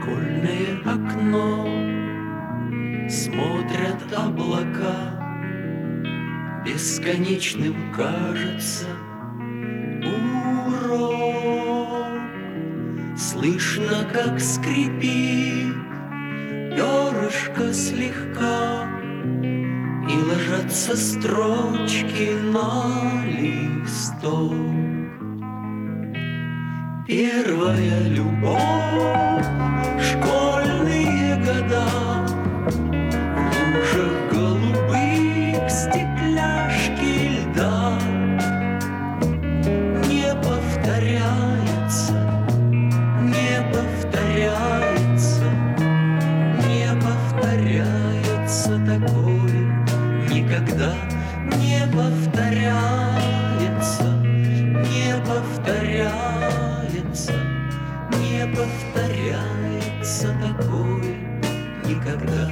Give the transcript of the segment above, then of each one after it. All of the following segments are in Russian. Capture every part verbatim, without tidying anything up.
школьное окно смотрят облака. Бесконечным кажется урок. Слышно, как скрипит перышко слегка, и ложатся строчки на листок. Первая любовь, школьные года, в лужах голубых стекляшки льда. Не повторяется, не повторяется, не повторяется такое никогда. Не повторяется, не повторяется, не повторяется такое никогда.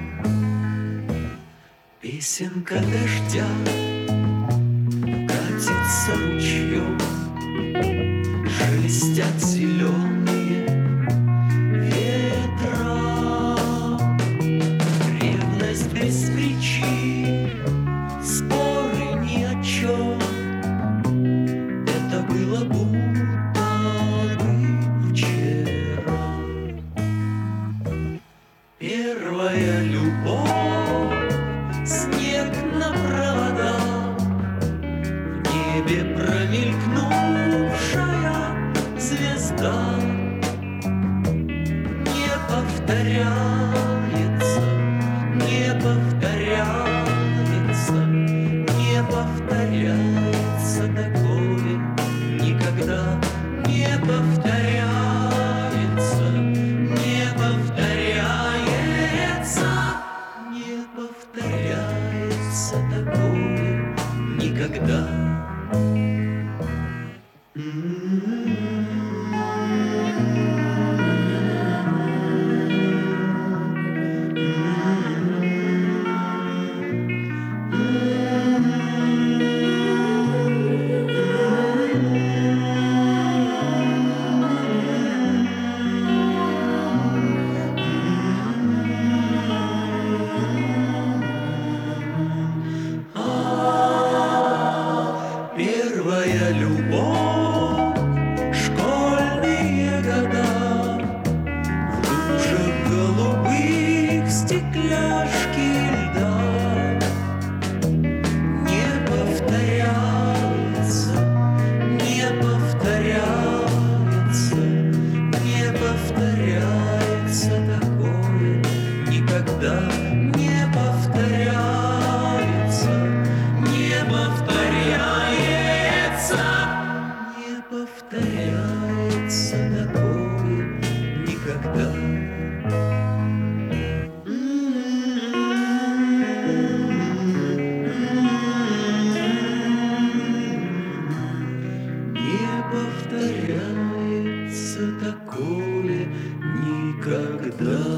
Песенка дождя катится ручьем, шелестят зеленые ветра. Ревность без причин, споры ни о чем. Это было будто бы вчера. Первая любовь, снег на проводах, в небе промелькнувшая звезда. Не повторяется, не повторяется, не повторяется такое никогда. Не повторяется, не повторяется, не повторяется такое никогда. Первая любовь, школьные года, в лужах голубых стекляшки льда. Не повторяется, не повторяется, не повторяется такое никогда. Не повторяется, не повторяется, не повторяется такое никогда. Не повторяется такое никогда.